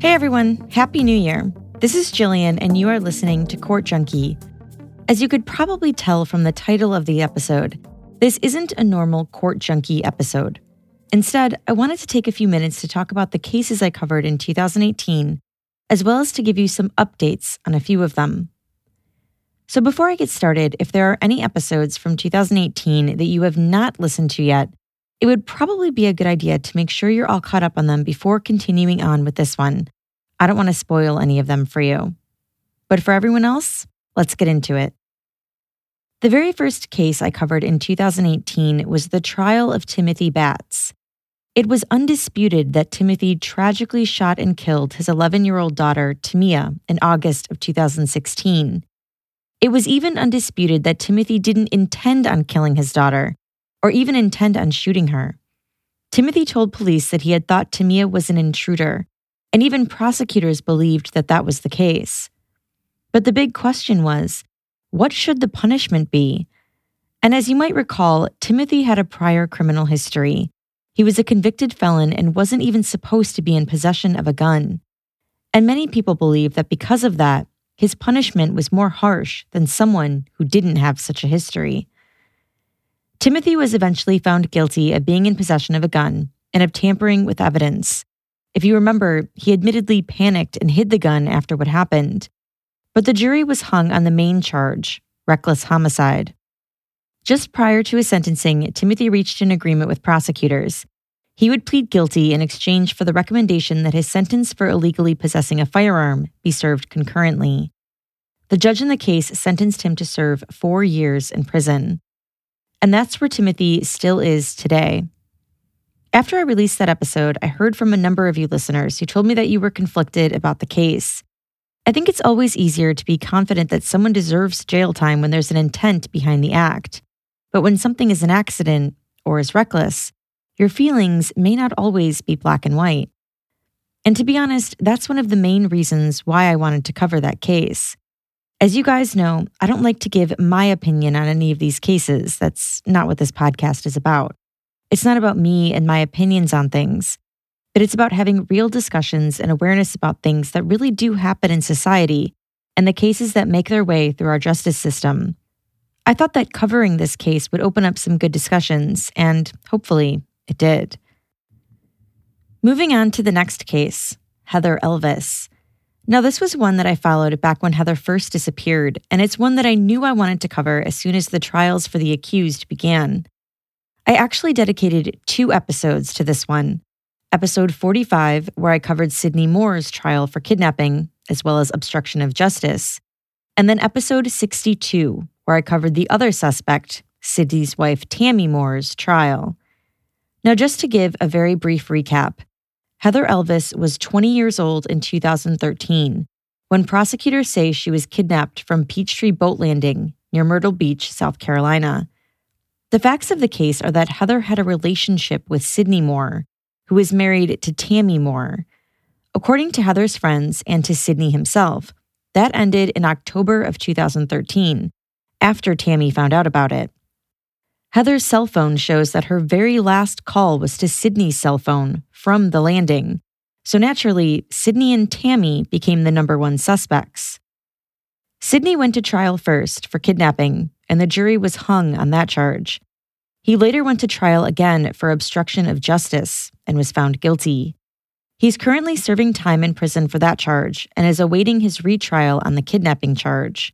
Hey everyone, Happy New Year. This is Jillian and you are listening to Court Junkie. As you could probably tell from the title of the episode, this isn't a normal Court Junkie episode. Instead, I wanted to take a few minutes to talk about the cases I covered in 2018, as well as to give you some updates on a few of them. So before I get started, if there are any episodes from 2018 that you have not listened to yet, it would probably be a good idea to make sure you're all caught up on them before continuing on with this one. I don't want to spoil any of them for you. But for everyone else, let's get into it. The very first case I covered in 2018 was the trial of Timothy Batts. It was undisputed that Timothy tragically shot and killed his 11-year-old daughter, Tamia, in August of 2016. It was even undisputed that Timothy didn't intend on killing his daughter, or even intend on shooting her. Timothy told police that he had thought Tamia was an intruder, and even prosecutors believed that that was the case. But the big question was, what should the punishment be? And as you might recall, Timothy had a prior criminal history. He was a convicted felon and wasn't even supposed to be in possession of a gun. And many people believe that because of that, his punishment was more harsh than someone who didn't have such a history. Timothy was eventually found guilty of being in possession of a gun and of tampering with evidence. If you remember, he admittedly panicked and hid the gun after what happened. But the jury was hung on the main charge, reckless homicide. Just prior to his sentencing, Timothy reached an agreement with prosecutors. He would plead guilty in exchange for the recommendation that his sentence for illegally possessing a firearm be served concurrently. The judge in the case sentenced him to serve 4 years in prison. And that's where Timothy still is today. After I released that episode, I heard from a number of you listeners who told me that you were conflicted about the case. I think it's always easier to be confident that someone deserves jail time when there's an intent behind the act. But when something is an accident or is reckless, your feelings may not always be black and white. And to be honest, that's one of the main reasons why I wanted to cover that case. As you guys know, I don't like to give my opinion on any of these cases. That's not what this podcast is about. It's not about me and my opinions on things, but it's about having real discussions and awareness about things that really do happen in society and the cases that make their way through our justice system. I thought that covering this case would open up some good discussions, and hopefully it did. Moving on to the next case, Heather Elvis. Now, this was one that I followed back when Heather first disappeared, and it's one that I knew I wanted to cover as soon as the trials for the accused began. I actually dedicated 2 episodes to this one. Episode 45, where I covered Sydney Moore's trial for kidnapping, as well as obstruction of justice. And then episode 62, where I covered the other suspect, Sydney's wife Tammy Moore's trial. Now, just to give a very brief recap, Heather Elvis was 20 years old in 2013 when prosecutors say she was kidnapped from Peachtree Boat Landing near Myrtle Beach, South Carolina. The facts of the case are that Heather had a relationship with Sydney Moore, who was married to Tammy Moore. According to Heather's friends and to Sydney himself, that ended in October of 2013, after Tammy found out about it. Heather's cell phone shows that her very last call was to Sydney's cell phone from the landing. So naturally, Sydney and Tammy became the number 1 suspects. Sydney went to trial first for kidnapping, and the jury was hung on that charge. He later went to trial again for obstruction of justice and was found guilty. He's currently serving time in prison for that charge and is awaiting his retrial on the kidnapping charge.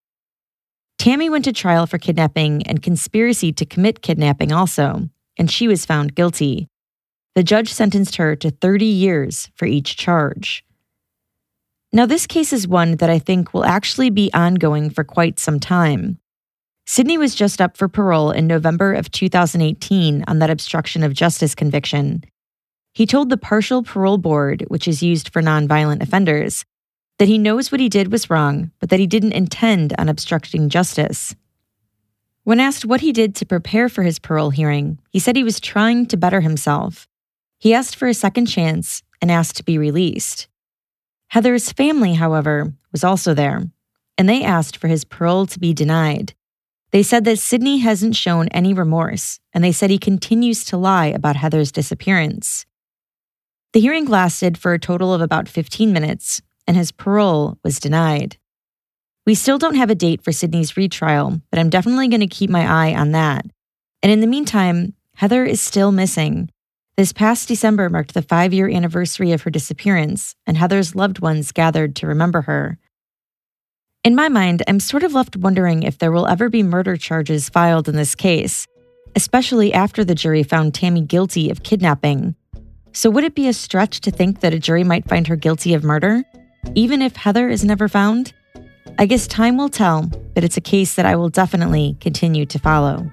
Tammy went to trial for kidnapping and conspiracy to commit kidnapping also, and she was found guilty. The judge sentenced her to 30 years for each charge. Now, this case is one that I think will actually be ongoing for quite some time. Sydney was just up for parole in November of 2018 on that obstruction of justice conviction. He told the Partial Parole Board, which is used for nonviolent offenders, that he knows what he did was wrong, but that he didn't intend on obstructing justice. When asked what he did to prepare for his parole hearing, he said he was trying to better himself. He asked for a second chance and asked to be released. Heather's family, however, was also there, and they asked for his parole to be denied. They said that Sydney hasn't shown any remorse, and they said he continues to lie about Heather's disappearance. The hearing lasted for a total of about 15 minutes, and his parole was denied. We still don't have a date for Sydney's retrial, but I'm definitely going to keep my eye on that. And in the meantime, Heather is still missing. This past December marked the 5-year anniversary of her disappearance, and Heather's loved ones gathered to remember her. In my mind, I'm sort of left wondering if there will ever be murder charges filed in this case, especially after the jury found Tammy guilty of kidnapping. So would it be a stretch to think that a jury might find her guilty of murder, even if Heather is never found? I guess time will tell, but it's a case that I will definitely continue to follow.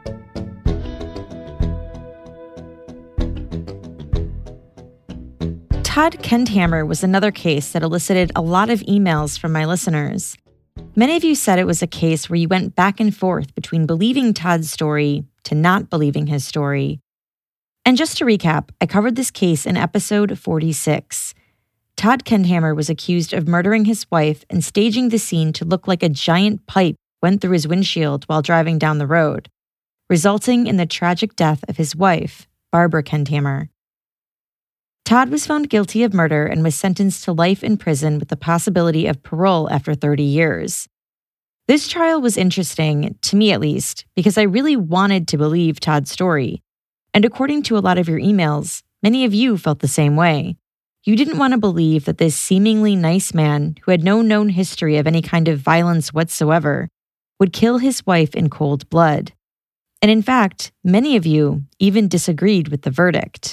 Todd Kendhammer was another case that elicited a lot of emails from my listeners. Many of you said it was a case where you went back and forth between believing Todd's story to not believing his story. And just to recap, I covered this case in episode 46. Todd Kendhammer was accused of murdering his wife and staging the scene to look like a giant pipe went through his windshield while driving down the road, resulting in the tragic death of his wife, Barbara Kendhammer. Todd was found guilty of murder and was sentenced to life in prison with the possibility of parole after 30 years. This trial was interesting, to me at least, because I really wanted to believe Todd's story. And according to a lot of your emails, many of you felt the same way. You didn't want to believe that this seemingly nice man, who had no known history of any kind of violence whatsoever, would kill his wife in cold blood. And in fact, many of you even disagreed with the verdict.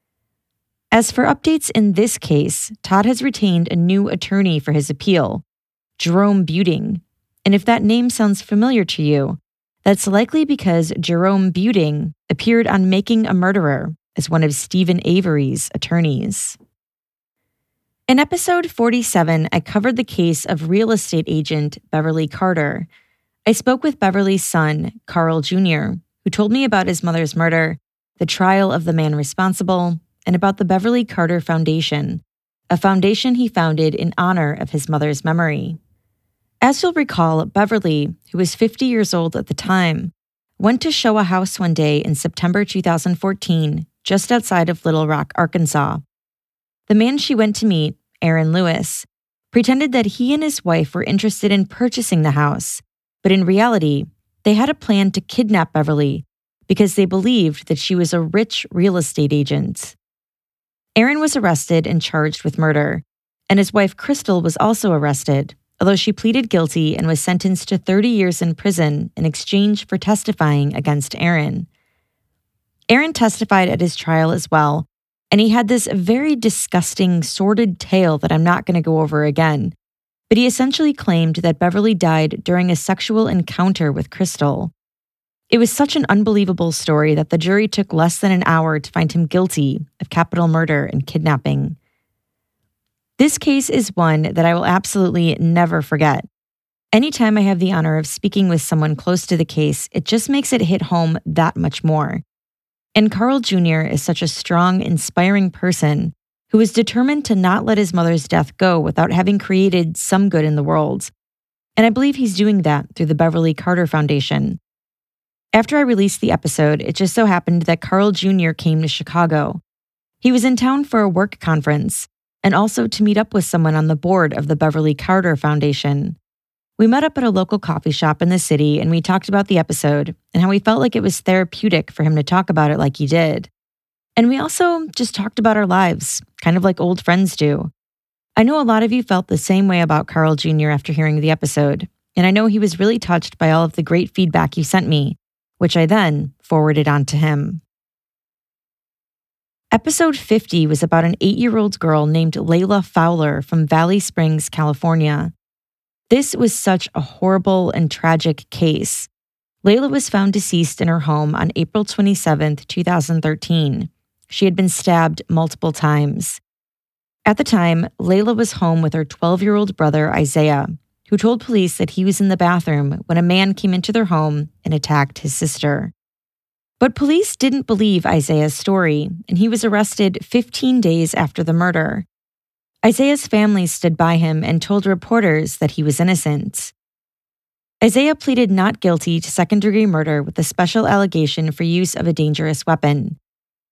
As for updates in this case, Todd has retained a new attorney for his appeal, Jerome Buting. And if that name sounds familiar to you, that's likely because Jerome Buting appeared on Making a Murderer as one of Stephen Avery's attorneys. In episode 47, I covered the case of real estate agent Beverly Carter. I spoke with Beverly's son, Carl Jr., who told me about his mother's murder, the trial of the man responsible, and about the Beverly Carter Foundation, a foundation he founded in honor of his mother's memory. As you'll recall, Beverly, who was 50 years old at the time, went to show a house one day in September 2014, just outside of Little Rock, Arkansas. The man she went to meet, Aaron Lewis, pretended that he and his wife were interested in purchasing the house, but in reality, they had a plan to kidnap Beverly because they believed that she was a rich real estate agent. Aaron was arrested and charged with murder, and his wife Crystal was also arrested, although she pleaded guilty and was sentenced to 30 years in prison in exchange for testifying against Aaron. Aaron testified at his trial as well, and he had this very disgusting, sordid tale that I'm not going to go over again, but he essentially claimed that Beverly died during a sexual encounter with Crystal. It was such an unbelievable story that the jury took less than an hour to find him guilty of capital murder and kidnapping. This case is one that I will absolutely never forget. Anytime I have the honor of speaking with someone close to the case, it just makes it hit home that much more. And Carl Jr. is such a strong, inspiring person who was determined to not let his mother's death go without having created some good in the world. And I believe he's doing that through the Beverly Carter Foundation. After I released the episode, it just so happened that Carl Jr. came to Chicago. He was in town for a work conference, and also to meet up with someone on the board of the Beverly Carter Foundation. We met up at a local coffee shop in the city, and we talked about the episode and how we felt like it was therapeutic for him to talk about it like he did. And we also just talked about our lives, kind of like old friends do. I know a lot of you felt the same way about Carl Jr. after hearing the episode, and I know he was really touched by all of the great feedback you sent me, which I then forwarded on to him. Episode 50 was about an 8-year-old girl named Layla Fowler from Valley Springs, California. This was such a horrible and tragic case. Layla was found deceased in her home on April 27, 2013. She had been stabbed multiple times. At the time, Layla was home with her 12-year-old brother, Isaiah, who told police that he was in the bathroom when a man came into their home and attacked his sister. But police didn't believe Isaiah's story, and he was arrested 15 days after the murder. Isaiah's family stood by him and told reporters that he was innocent. Isaiah pleaded not guilty to second-degree murder with a special allegation for use of a dangerous weapon.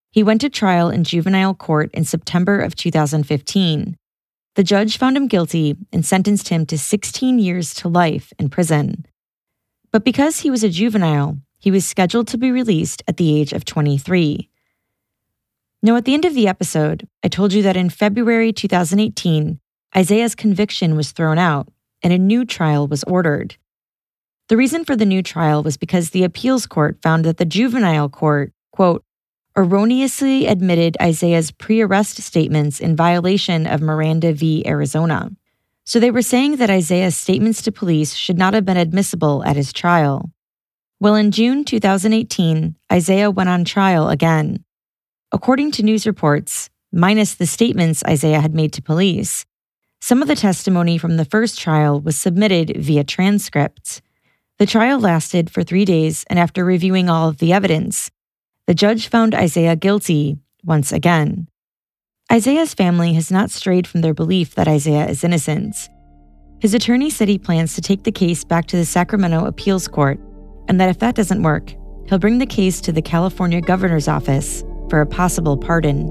He went to trial in juvenile court in September of 2015. The judge found him guilty and sentenced him to 16 years to life in prison. But because he was a juvenile, he was scheduled to be released at the age of 23. Now, at the end of the episode, I told you that in February 2018, Isaiah's conviction was thrown out and a new trial was ordered. The reason for the new trial was because the appeals court found that the juvenile court, quote, erroneously admitted Isaiah's pre-arrest statements in violation of Miranda v. Arizona. So they were saying that Isaiah's statements to police should not have been admissible at his trial. Well, in June 2018, Isaiah went on trial again. According to news reports, minus the statements Isaiah had made to police, some of the testimony from the first trial was submitted via transcripts. The trial lasted for 3 days, and after reviewing all of the evidence, the judge found Isaiah guilty once again. Isaiah's family has not strayed from their belief that Isaiah is innocent. His attorney said he plans to take the case back to the Sacramento Appeals Court, and that if that doesn't work, he'll bring the case to the California governor's office for a possible pardon.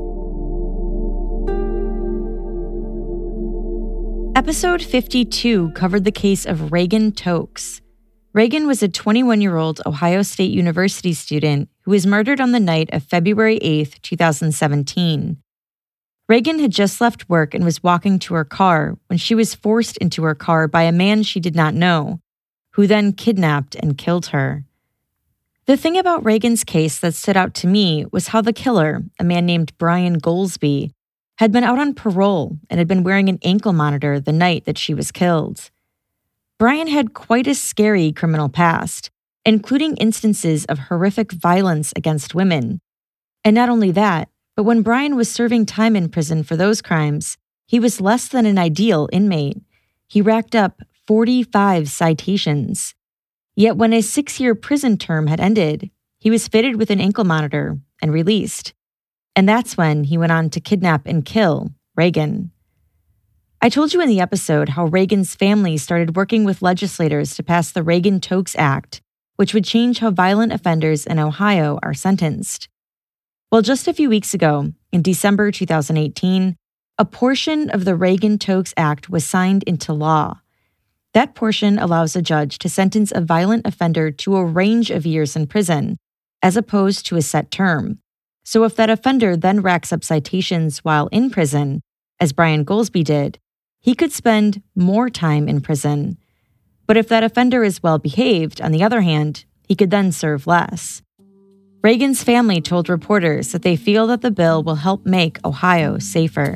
Episode 52 covered the case of Reagan Tokes. Reagan was a 21-year-old Ohio State University student who was murdered on the night of February 8, 2017. Reagan had just left work and was walking to her car when she was forced into her car by a man she did not know, who then kidnapped and killed her. The thing about Reagan's case that stood out to me was how the killer, a man named Brian Goldsby, had been out on parole and had been wearing an ankle monitor the night that she was killed. Brian had quite a scary criminal past, including instances of horrific violence against women. And not only that, but when Brian was serving time in prison for those crimes, he was less than an ideal inmate. He racked up 45 citations. Yet when his 6-year prison term had ended, he was fitted with an ankle monitor and released. And that's when he went on to kidnap and kill Reagan. I told you in the episode how Reagan's family started working with legislators to pass the Reagan-Tokes Act, which would change how violent offenders in Ohio are sentenced. Well, just a few weeks ago, in December 2018, a portion of the Reagan-Tokes Act was signed into law. That portion allows a judge to sentence a violent offender to a range of years in prison, as opposed to a set term. So if that offender then racks up citations while in prison, as Brian Goldsby did, he could spend more time in prison. But if that offender is well behaved, on the other hand, he could then serve less. Reagan's family told reporters that they feel that the bill will help make Ohio safer.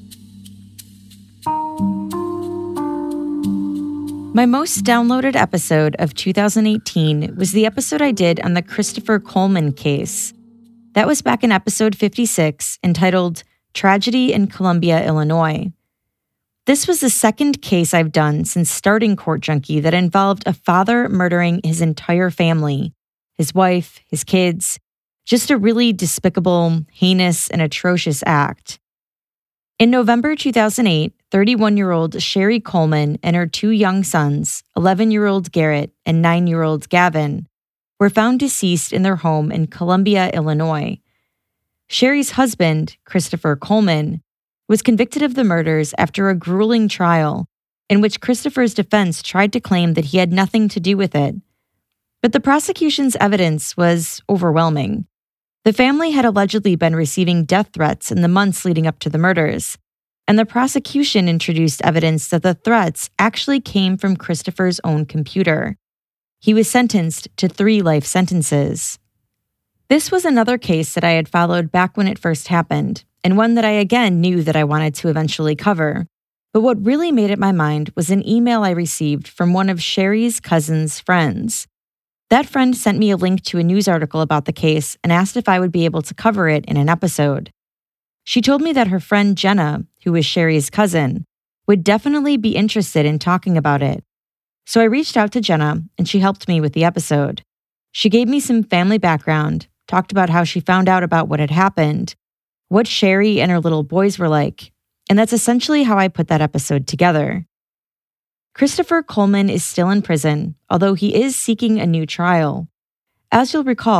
My most downloaded episode of 2018 was the episode I did on the Christopher Coleman case. That was back in episode 56, entitled Tragedy in Columbia, Illinois. This was the second case I've done since starting Court Junkie that involved a father murdering his entire family, his wife, his kids, just a really despicable, heinous, and atrocious act. In November 2008, 31-year-old Sherry Coleman and her 2 young sons, 11-year-old Garrett and 9-year-old Gavin, were found deceased in their home in Columbia, Illinois. Sherry's husband, Christopher Coleman, was convicted of the murders after a grueling trial in which Christopher's defense tried to claim that he had nothing to do with it. But the prosecution's evidence was overwhelming. The family had allegedly been receiving death threats in the months leading up to the murders, and the prosecution introduced evidence that the threats actually came from Christopher's own computer. He was sentenced to 3 life sentences. This was another case that I had followed back when it first happened, and one that I again knew that I wanted to eventually cover. But what really made up my mind was an email I received from one of Sherry's cousin's friends. That friend sent me a link to a news article about the case and asked if I would be able to cover it in an episode. She told me that her friend Jenna, who is Sherry's cousin, would definitely be interested in talking about it. So I reached out to Jenna, and she helped me with the episode. She gave me some family background, talked about how she found out about what had happened, what Sherry and her little boys were like, and that's essentially how I put that episode together. Christopher Coleman is still in prison, although he is seeking a new trial. As you'll recall,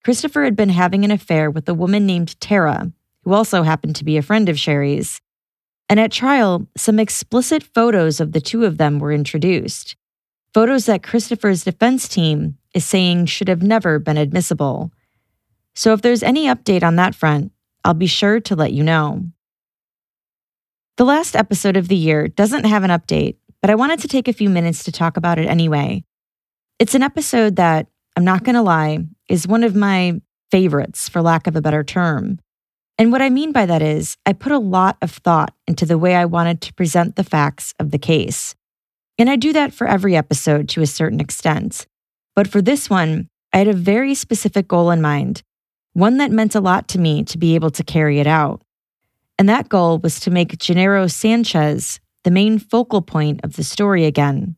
Christopher had been having an affair with a woman named Tara, who also happened to be a friend of Sherry's. And at trial, some explicit photos of the two of them were introduced. Photos that Christopher's defense team is saying should have never been admissible. So if there's any update on that front, I'll be sure to let you know. The last episode of the year doesn't have an update, but I wanted to take a few minutes to talk about it anyway. It's an episode that, I'm not going to lie, is one of my favorites, for lack of a better term. And what I mean by that is, I put a lot of thought into the way I wanted to present the facts of the case. And I do that for every episode to a certain extent. But for this one, I had a very specific goal in mind, one that meant a lot to me to be able to carry it out. And that goal was to make Gennaro Sanchez the main focal point of the story again.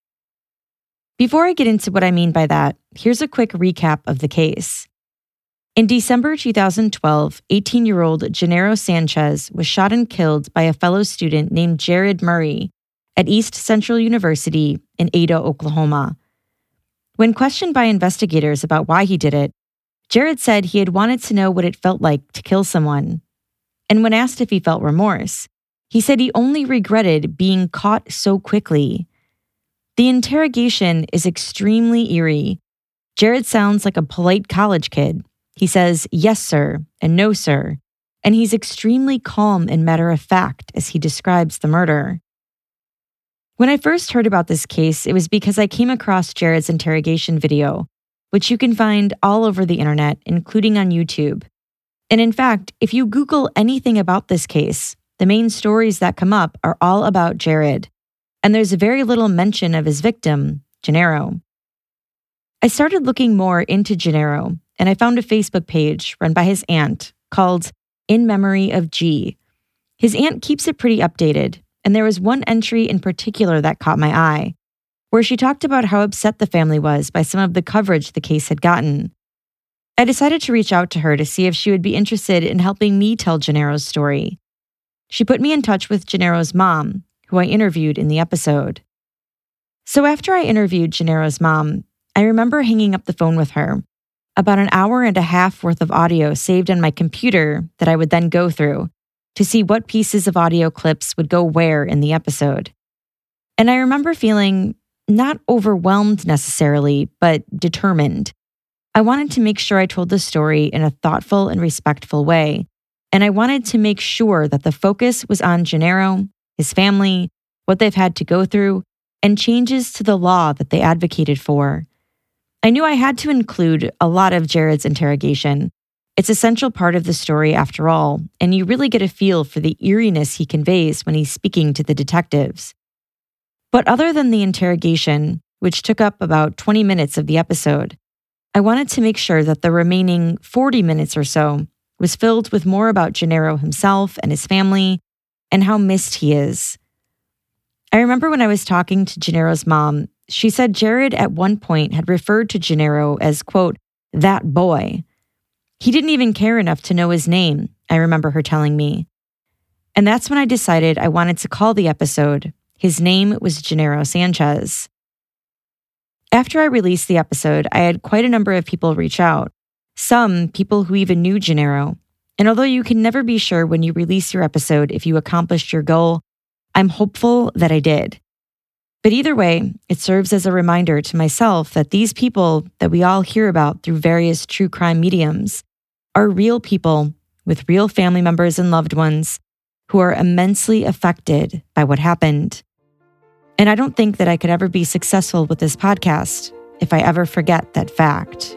Before I get into what I mean by that, here's a quick recap of the case. In December 2012, 18-year-old Gennaro Sanchez was shot and killed by a fellow student named Jared Murray at East Central University in Ada, Oklahoma. When questioned by investigators about why he did it, Jared said he had wanted to know what it felt like to kill someone. And when asked if he felt remorse, he said he only regretted being caught so quickly. The interrogation is extremely eerie. Jared sounds like a polite college kid. He says, "Yes, sir," and "No, sir," and he's extremely calm and matter-of-fact as he describes the murder. When I first heard about this case, it was because I came across Jared's interrogation video, which you can find all over the internet, including on YouTube. And in fact, if you Google anything about this case, the main stories that come up are all about Jared, and there's very little mention of his victim, Gennaro. I started looking more into Gennaro, and I found a Facebook page run by his aunt called In Memory of G. His aunt keeps it pretty updated, and there was one entry in particular that caught my eye, where she talked about how upset the family was by some of the coverage the case had gotten. I decided to reach out to her to see if she would be interested in helping me tell Gennaro's story. She put me in touch with Gennaro's mom, who I interviewed in the episode. So after I interviewed Gennaro's mom, I remember hanging up the phone with her, about an hour and a half worth of audio saved on my computer that I would then go through to see what pieces of audio clips would go where in the episode. And I remember feeling not overwhelmed necessarily, but determined. I wanted to make sure I told the story in a thoughtful and respectful way, and I wanted to make sure that the focus was on Gennaro, his family, what they've had to go through, and changes to the law that they advocated for. I knew I had to include a lot of Jared's interrogation. It's a central part of the story after all, and you really get a feel for the eeriness he conveys when he's speaking to the detectives. But other than the interrogation, which took up about 20 minutes of the episode, I wanted to make sure that the remaining 40 minutes or so was filled with more about Gennaro himself and his family and how missed he is. I remember when I was talking to Gennaro's mom, she said Jared at one point had referred to Gennaro as, quote, "that boy." He didn't even care enough to know his name, I remember her telling me. And that's when I decided I wanted to call the episode His Name Was Gennaro Sanchez. After I released the episode, I had quite a number of people reach out, some people who even knew Gennaro. And although you can never be sure when you release your episode if you accomplished your goal, I'm hopeful that I did. But either way, it serves as a reminder to myself that these people that we all hear about through various true crime mediums are real people with real family members and loved ones who are immensely affected by what happened. And I don't think that I could ever be successful with this podcast if I ever forget that fact.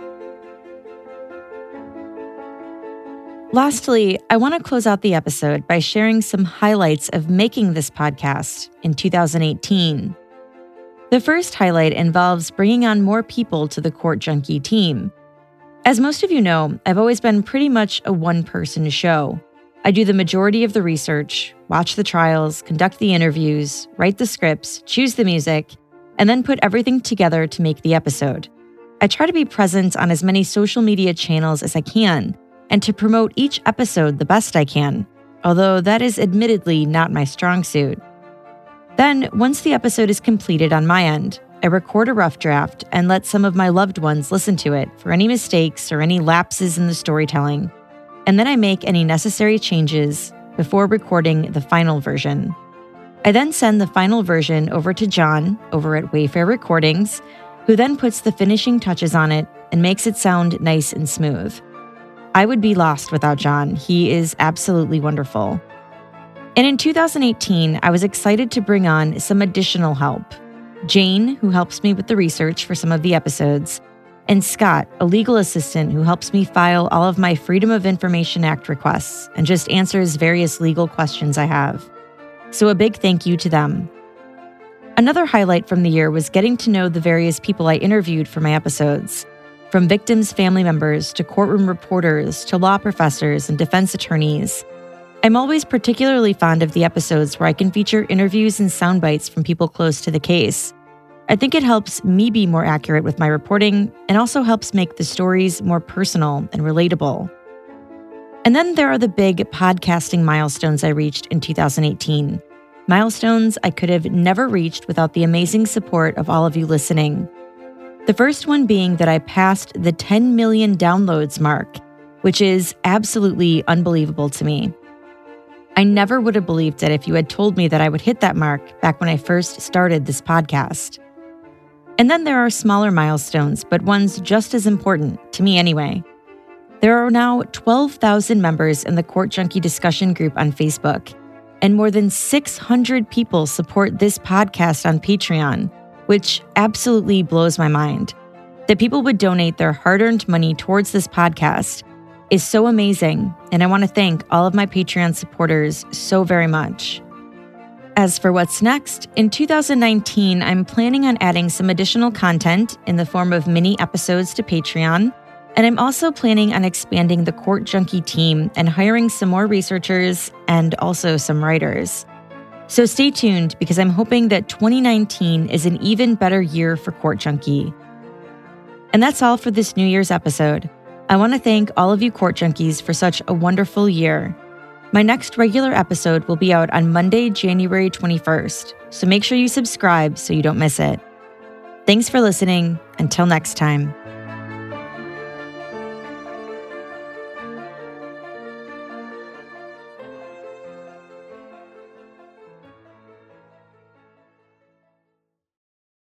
Lastly, I want to close out the episode by sharing some highlights of making this podcast in 2018. The first highlight involves bringing on more people to the Court Junkie team. As most of you know, I've always been pretty much a one-person show. I do the majority of the research, watch the trials, conduct the interviews, write the scripts, choose the music, and then put everything together to make the episode. I try to be present on as many social media channels as I can, and to promote each episode the best I can, although that is admittedly not my strong suit. Then, once the episode is completed on my end, I record a rough draft and let some of my loved ones listen to it for any mistakes or any lapses in the storytelling. And then I make any necessary changes before recording the final version. I then send the final version over to John over at Wayfair Recordings, who then puts the finishing touches on it and makes it sound nice and smooth. I would be lost without John. He is absolutely wonderful. And in 2018, I was excited to bring on some additional help. Jane, who helps me with the research for some of the episodes, and Scott, a legal assistant who helps me file all of my Freedom of Information Act requests and just answers various legal questions I have. So a big thank you to them. Another highlight from the year was getting to know the various people I interviewed for my episodes, from victims' family members to courtroom reporters to law professors and defense attorneys. I'm always particularly fond of the episodes where I can feature interviews and sound bites from people close to the case. I think it helps me be more accurate with my reporting and also helps make the stories more personal and relatable. And then there are the big podcasting milestones I reached in 2018. Milestones I could have never reached without the amazing support of all of you listening. The first one being that I passed the 10 million downloads mark, which is absolutely unbelievable to me. I never would have believed it if you had told me that I would hit that mark back when I first started this podcast. And then there are smaller milestones, but ones just as important, to me anyway. There are now 12,000 members in the Court Junkie discussion group on Facebook, and more than 600 people support this podcast on Patreon, which absolutely blows my mind. That people would donate their hard-earned money towards this podcast is so amazing, and I want to thank all of my Patreon supporters so very much. As for what's next, in 2019, I'm planning on adding some additional content in the form of mini episodes to Patreon, and I'm also planning on expanding the Court Junkie team and hiring some more researchers and also some writers. So stay tuned, because I'm hoping that 2019 is an even better year for Court Junkie. And that's all for this New Year's episode. I want to thank all of you Court Junkies for such a wonderful year. My next regular episode will be out on Monday, January 21st, so make sure you subscribe so you don't miss it. Thanks for listening. Until next time.